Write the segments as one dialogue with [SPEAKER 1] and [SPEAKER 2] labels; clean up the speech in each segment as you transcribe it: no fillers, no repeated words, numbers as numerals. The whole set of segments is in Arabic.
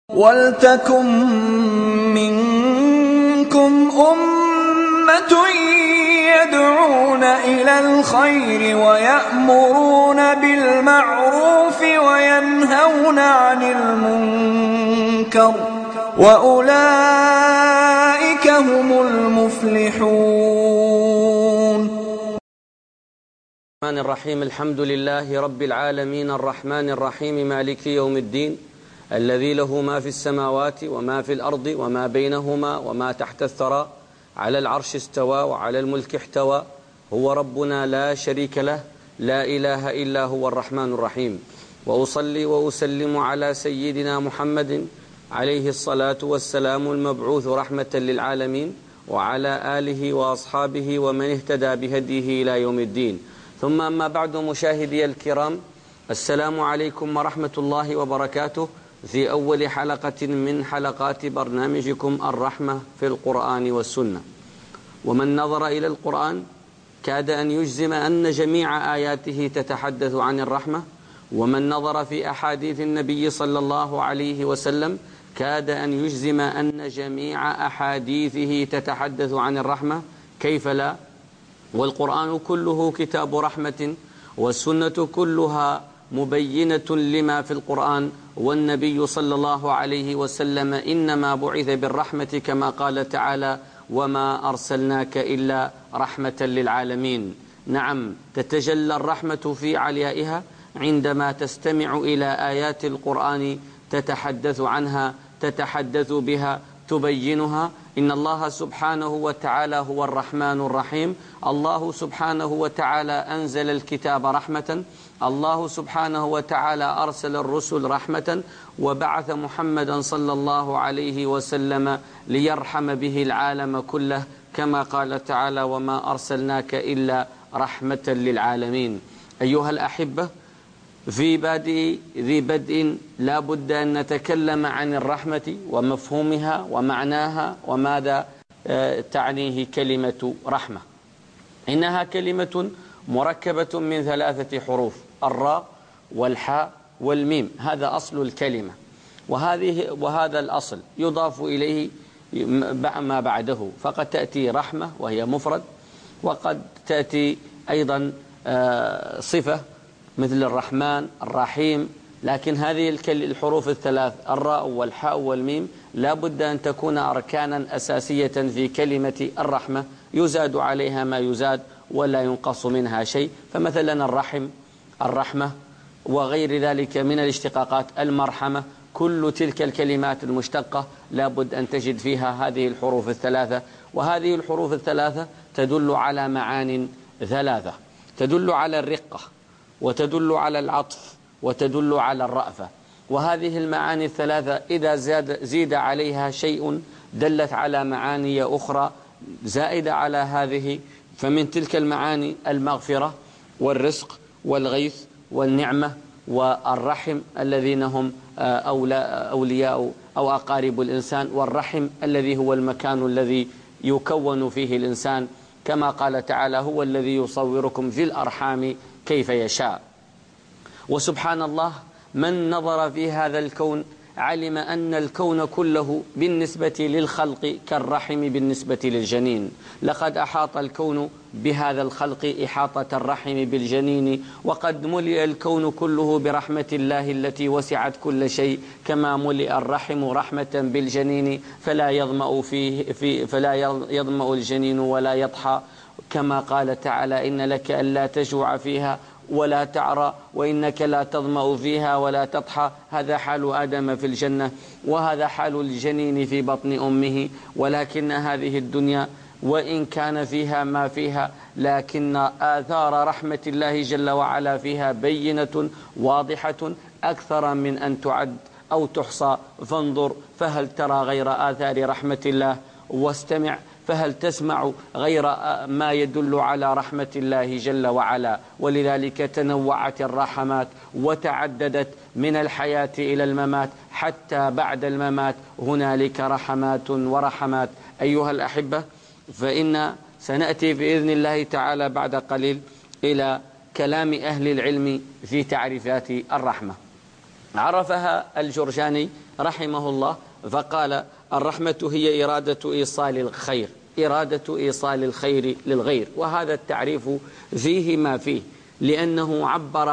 [SPEAKER 1] وَلْتَكُن مِّنكُمْ أُمَّةٌ يَدْعُونَ إِلَى الْخَيْرِ وَيَأْمُرُونَ بِالْمَعْرُوفِ وَيَنْهَوْنَ عَنِ الْمُنكَرِ ۚ وَأُولَٰئِكَ هُمُ الْمُفْلِحُونَ.
[SPEAKER 2] الرحمن الرحيم. الحمد لله رب العالمين الرحمن الرحيم مالك يوم الدين الذي له ما في السماوات وما في الأرض وما بينهما وما تحت الثرى، على العرش استوى وعلى الملك احتوى، هو ربنا لا شريك له، لا إله إلا هو الرحمن الرحيم. وأصلي وأسلم على سيدنا محمد عليه الصلاة والسلام المبعوث رحمة للعالمين، وعلى آله وأصحابه ومن اهتدى بهديه إلى يوم الدين. ثم أما بعد، مشاهدي الكرام، السلام عليكم ورحمة الله وبركاته، في أول حلقة من حلقات برنامجكم الرحمة في القرآن والسنة. ومن نظر إلى القرآن كاد أن يجزم أن جميع آياته تتحدث عن الرحمة، ومن نظر في أحاديث النبي صلى الله عليه وسلم كاد أن يجزم أن جميع أحاديثه تتحدث عن الرحمة. كيف لا؟ والقرآن كله كتاب رحمة، والسنة كلها مبينة لما في القرآن، والنبي صلى الله عليه وسلم إنما بعث بالرحمة كما قال تعالى: وما أرسلناك إلا رحمة للعالمين. نعم، تتجلى الرحمة في عليائها عندما تستمع إلى آيات القرآن تتحدث عنها، تتحدث بها، تبينها. إن الله سبحانه وتعالى هو الرحمن الرحيم. الله سبحانه وتعالى أنزل الكتاب رحمة، الله سبحانه وتعالى أرسل الرسل رحمة، وبعث محمدا صلى الله عليه وسلم ليرحم به العالم كله، كما قال تعالى: وما أرسلناك إلا رحمة للعالمين. أيها الأحبة، في ذي بدء لا بد أن نتكلم عن الرحمة ومفهومها ومعناها وماذا تعنيه كلمة رحمة. إنها كلمة مركبة من 3 حروف: الراء والحاء والميم. هذا أصل الكلمة، وهذا الأصل يضاف إليه ما بعده، فقد تأتي رحمة وهي مفرد، وقد تأتي أيضا صفة مثل الرحمن الرحيم. لكن هذه الحروف الثلاث الراء والحاء والميم لا بد أن تكون أركانا أساسية في كلمة الرحمة، يزاد عليها ما يزاد ولا ينقص منها شيء. فمثلا الرحمة وغير ذلك من الاشتقاقات، المرحمة، كل تلك الكلمات المشتقة لا بد أن تجد فيها هذه الحروف الثلاثة. وهذه الحروف الثلاثة تدل على معان 3: تدل على الرقة، وتدل على العطف، وتدل على الرأفة. وهذه المعاني 3 إذا زيد عليها شيء دلت على معاني أخرى زائدة على هذه. فمن تلك المعاني المغفرة والرزق والغيث والنعمة والرحم الذين هم أولياء أو أقارب الإنسان، والرحم الذي هو المكان الذي يكون فيه الإنسان، كما قال تعالى: هو الذي يصوركم في الأرحام كيف يشاء. وسبحان الله، من نظر في هذا الكون علم أن الكون كله بالنسبة للخلق كالرحم بالنسبة للجنين. لقد أحاط الكون بهذا الخلق إحاطة الرحم بالجنين، وقد ملئ الكون كله برحمة الله التي وسعت كل شيء، كما ملئ الرحم رحمة بالجنين، فلا يظمأ الجنين ولا يضحى، كما قال تعالى: إن لك ألا تجوع فيها ولا تعرى، وإنك لا تظمأ فيها ولا تضحى. هذا حال آدم في الجنة، وهذا حال الجنين في بطن أمه. ولكن هذه الدنيا وإن كان فيها ما فيها، لكن آثار رحمة الله جل وعلا فيها بينة واضحة أكثر من أن تعد أو تحصى. فانظر فهل ترى غير آثار رحمة الله، واستمع فهل تسمع غير ما يدل على رحمة الله جل وعلا. ولذلك تنوعت الرحمات وتعددت من الحياة إلى الممات، حتى بعد الممات هنالك رحمات ورحمات. أيها الأحبة، فإن سنأتي بإذن الله تعالى بعد قليل إلى كلام أهل العلم في تعريفات الرحمة. عرفها الجرجاني رحمه الله فقال: الرحمة هي إرادة إيصال الخير للغير. وهذا التعريف فيه ما فيه، لأنه عبر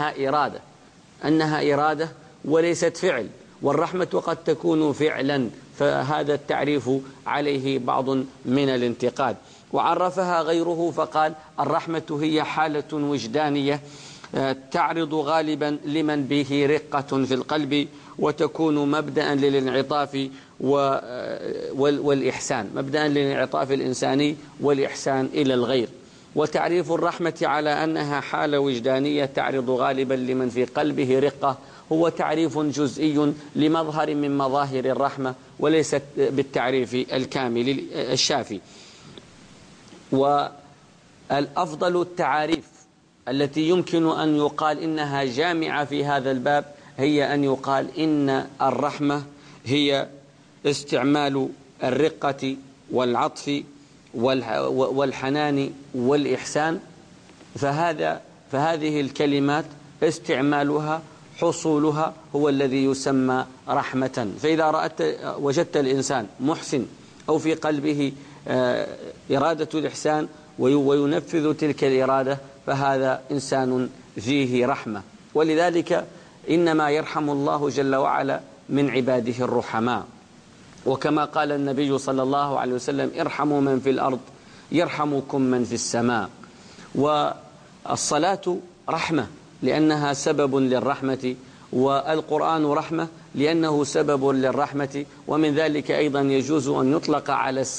[SPEAKER 2] أنها إرادة وليست فعل، والرحمة قد تكون فعلا، فهذا التعريف عليه بعض من الانتقاد. وعرفها غيره فقال: الرحمة هي حالة وجدانية تعرض غالبا لمن به رقة في القلب، وتكون مبدأ للانعطاف والإحسان، مبدأ للانعطاف الإنساني والإحسان إلى الغير. وتعريف الرحمة على أنها حالة وجدانية تعرض غالبا لمن في قلبه رقة هو تعريف جزئي لمظهر من مظاهر الرحمة، وليست بالتعريف الكامل الشافي. والأفضل التعاريف التي يمكن أن يقال إنها جامعة في هذا الباب هي أن يقال إن الرحمة هي استعمال الرقة والعطف والحنان والإحسان، فهذه الكلمات استعمالها حصولها هو الذي يسمى رحمة. فإذا وجدت الإنسان محسن أو في قلبه إرادة الإحسان وينفذ تلك الإرادة، فهذا إنسان فيه رحمة. ولذلك إنما يرحم الله جل وعلا من عباده الرحماء، وكما قال النبي صلى الله عليه وسلم: ارحموا من في الأرض يرحمكم من في السماء. والصلاة رحمة لأنها سبب للرحمة، والقرآن رحمة لأنه سبب للرحمة. ومن ذلك أيضا يجوز أن يطلق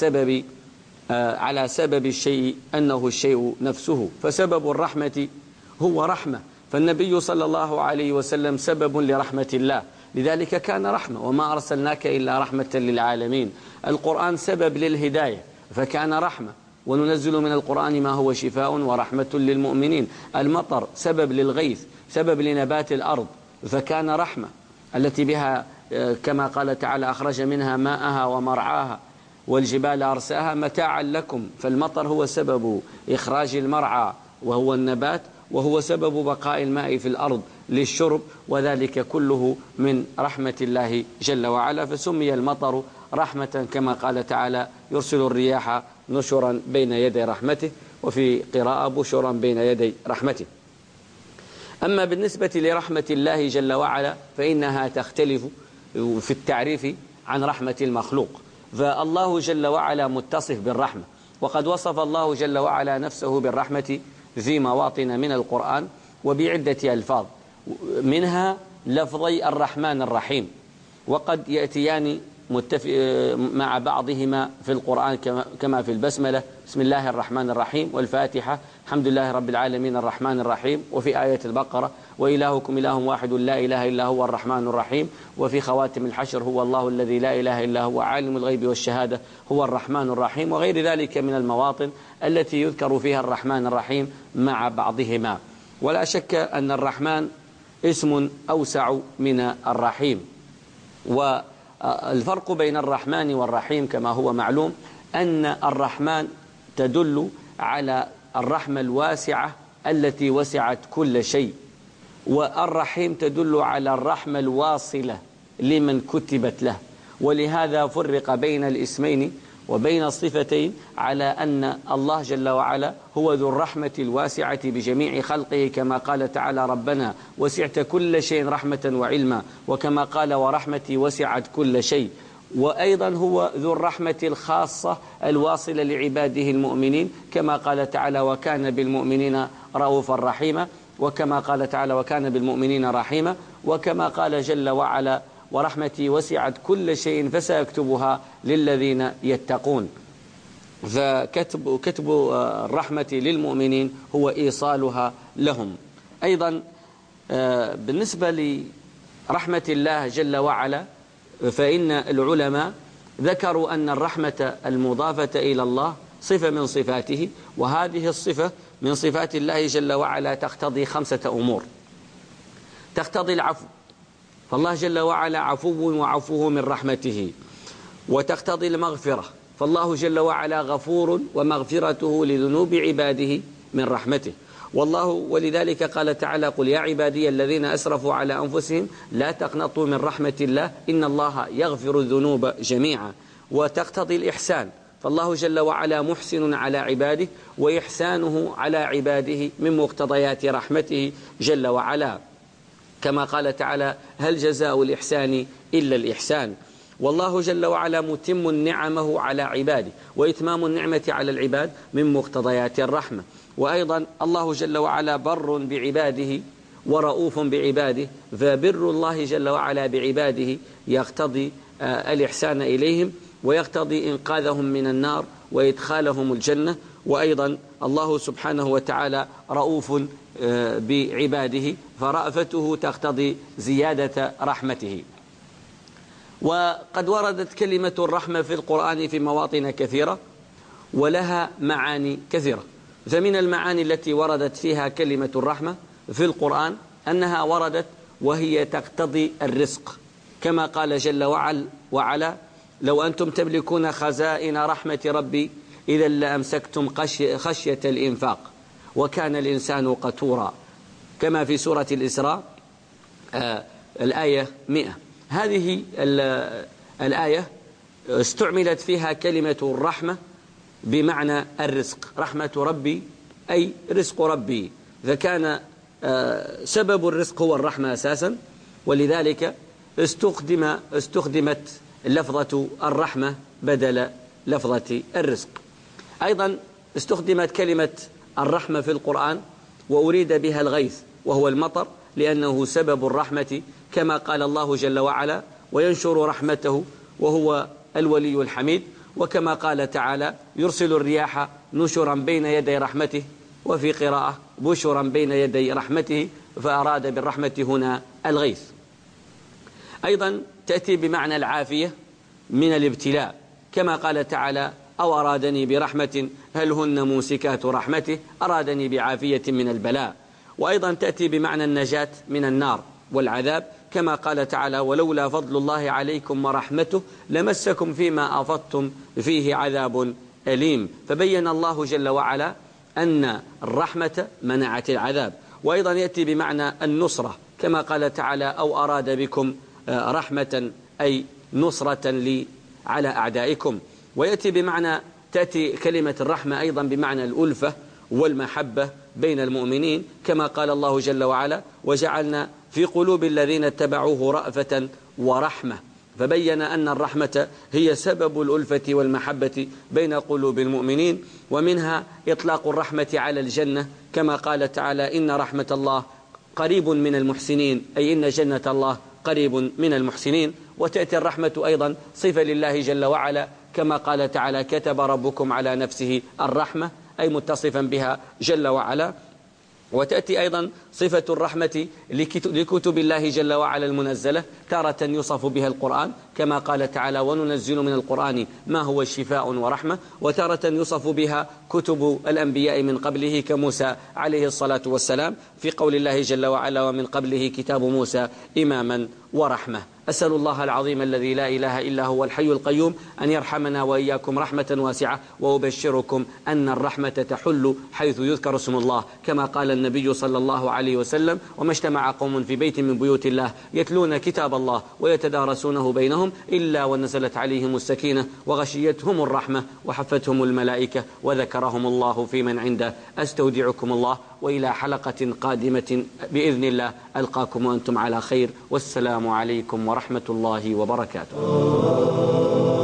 [SPEAKER 2] على سبب الشيء أنه الشيء نفسه، فسبب الرحمة هو رحمة، فالنبي صلى الله عليه وسلم سبب لرحمة الله، لذلك كان رحمة: وما أرسلناك إلا رحمة للعالمين. القرآن سبب للهداية فكان رحمة، وننزل من القرآن ما هو شفاء ورحمة للمؤمنين. المطر سبب للغيث، سبب لنبات الأرض، فكان رحمة، التي بها كما قال تعالى: أخرج منها ماءها ومرعاها والجبال أرساها متاعا لكم. فالمطر هو سبب إخراج المرعى وهو النبات، وهو سبب بقاء الماء في الأرض للشرب، وذلك كله من رحمة الله جل وعلا. فسمي المطر رحمة كما قال تعالى: يرسل الرياح نشرا بين يدي رحمته، وفي قراءة بشرا بين يدي رحمته. أما بالنسبة لرحمة الله جل وعلا فإنها تختلف في التعريف عن رحمة المخلوق. فالله جل وعلا متصف بالرحمة، وقد وصف الله جل وعلا نفسه بالرحمة في مواطن من القرآن وبعدة ألفاظ، منها لفظي الرحمن الرحيم، وقد يأتيان مع بعضهما في القرآن كما في البسملة: بسم الله الرحمن الرحيم، والفاتحة الحمد لله رب العالمين الرحمن الرحيم، وفي آية البقرة: وإلهكم إله واحد لا إله إلا هو الرحمن الرحيم، وفي خواتم الحشر: هو الله الذي لا إله إلا هو عالم الغيب والشهادة هو الرحمن الرحيم، وغير ذلك من المواطن التي يذكر فيها الرحمن الرحيم مع بعضهما. ولا شك أن الرحمن اسم أوسع من الرحيم. والفرق بين الرحمن والرحيم كما هو معلوم أن الرحمن تدل على الرحمة الواسعة التي وسعت كل شيء، والرحيم تدل على الرحمة الواصلة لمن كتبت له. ولهذا فرق بين الاسمين وبين الصفتين على أن الله جل وعلا هو ذو الرحمة الواسعة بجميع خلقه، كما قال تعالى: ربنا وسعت كل شيء رحمة وعلما، وكما قال: ورحمتي وسعت كل شيء. وأيضا هو ذو الرحمة الخاصة الواصلة لعباده المؤمنين، كما قال تعالى: وكان بالمؤمنين رؤوفا رحيما، وكما قال تعالى: وكان بالمؤمنين رحيما، وكما قال جل وعلا: ورحمتي وسعت كل شيء فسيكتبها للذين يتقون. فكتب الرحمة للمؤمنين هو إيصالها لهم. أيضا بالنسبة لرحمة الله جل وعلا فإن العلماء ذكروا أن الرحمة المضافة إلى الله صفة من صفاته، وهذه الصفة من صفات الله جل وعلا تقتضي 5 أمور. تقتضي العفو، فالله جل وعلا عفو وعفوه من رحمته. وتقتضي المغفرة، فالله جل وعلا غفور ومغفرته لذنوب عباده من رحمته. ولذلك قال تعالى: قل يا عبادي الذين أسرفوا على أنفسهم لا تقنطوا من رحمة الله إن الله يغفر الذنوب جميعا. وتقتضي الإحسان، فالله جل وعلا محسن على عباده، وإحسانه على عباده من مقتضيات رحمته جل وعلا، كما قال تعالى: هل جزاء الإحسان إلا الإحسان. والله جل وعلا متم نعمه على عباده، وإتمام النعمة على العباد من مقتضيات الرحمة. وأيضا الله جل وعلا بر بعباده ورؤوف بعباده، فبر الله جل وعلا بعباده يقتضي الإحسان إليهم، ويقتضي إنقاذهم من النار وإدخالهم الجنة. وأيضا الله سبحانه وتعالى رؤوف بعباده، فرأفته تقتضي زيادة رحمته. وقد وردت كلمة الرحمة في القرآن في مواطن كثيرة، ولها معاني كثيرة. فمن المعاني التي وردت فيها كلمة الرحمة في القرآن أنها وردت وهي تقتضي الرزق، كما قال جل وعلا: لو أنتم تملكون خزائن رحمة ربي إذا لأمسكتم خشية الإنفاق وكان الإنسان قتورا، كما في سورة الإسراء الآية 100. هذه الآية استعملت فيها كلمة الرحمة بمعنى الرزق، رحمة ربي أي رزق ربي، فكان سبب الرزق هو الرحمة أساسا، ولذلك استخدمت لفظة الرحمة بدل لفظة الرزق. أيضا استخدمت كلمة الرحمة في القرآن وأريد بها الغيث وهو المطر، لأنه سبب الرحمة، كما قال الله جل وعلا: وينشر رحمته وهو الولي الحميد. وكما قال تعالى: يرسل الرياح نشرا بين يدي رحمته، وفي قراءة بشرا بين يدي رحمته، فأراد بالرحمة هنا الغيث. أيضا تأتي بمعنى العافية من الابتلاء، كما قال تعالى: أو أرادني برحمة هل هن ممسكات رحمته، أرادني بعافية من البلاء. وأيضا تأتي بمعنى النجاة من النار والعذاب، كما قال تعالى: ولولا فضل الله عليكم ورحمته لمسكم فيما أفضتم فيه عذاب أليم. فبين الله جل وعلا أن الرحمة منعت العذاب. وأيضا يأتي بمعنى النصرة، كما قال تعالى: أو أراد بكم رحمة أي نصرة على أعدائكم. ويأتي بمعنى تأتي كلمة الرحمة أيضا بمعنى الألفة والمحبة بين المؤمنين، كما قال الله جل وعلا: وجعلنا في قلوب الذين اتبعوه رأفة ورحمة. فبين أن الرحمة هي سبب الألفة والمحبة بين قلوب المؤمنين. ومنها إطلاق الرحمة على الجنة، كما قال تعالى: إن رحمة الله قريب من المحسنين، أي إن جنة الله قريب من المحسنين. وتأتي الرحمة أيضا صفة لله جل وعلا، كما قال تعالى: كتب ربكم على نفسه الرحمة، أي متصفا بها جل وعلا. وتأتي أيضا صفة الرحمة لكتب الله جل وعلا المنزلة، تارة يوصف بها القرآن، كما قال تعالى: وننزل من القرآن ما هو شفاء ورحمة. وتارة يوصف بها كتب الأنبياء من قبله كموسى عليه الصلاة والسلام، في قول الله جل وعلا: ومن قبله كتاب موسى إماما ورحمة. أسأل الله العظيم الذي لا إله إلا هو الحي القيوم أن يرحمنا وإياكم رحمة واسعة. وأبشركم أن الرحمة تحل حيث يذكر اسم الله، كما قال النبي صلى الله عليه وسلم: وما اجتمع قوم في بيت من بيوت الله يتلون كتاب الله ويتدارسونه بينهم إلا ونزلت عليهم السكينة وغشيتهم الرحمة وحفتهم الملائكة وذكرهم الله في من عنده. أستودعكم الله، وإلى حلقة قادمة بإذن الله ألقاكم وأنتم على خير، والسلام عليكم ورحمة الله وبركاته.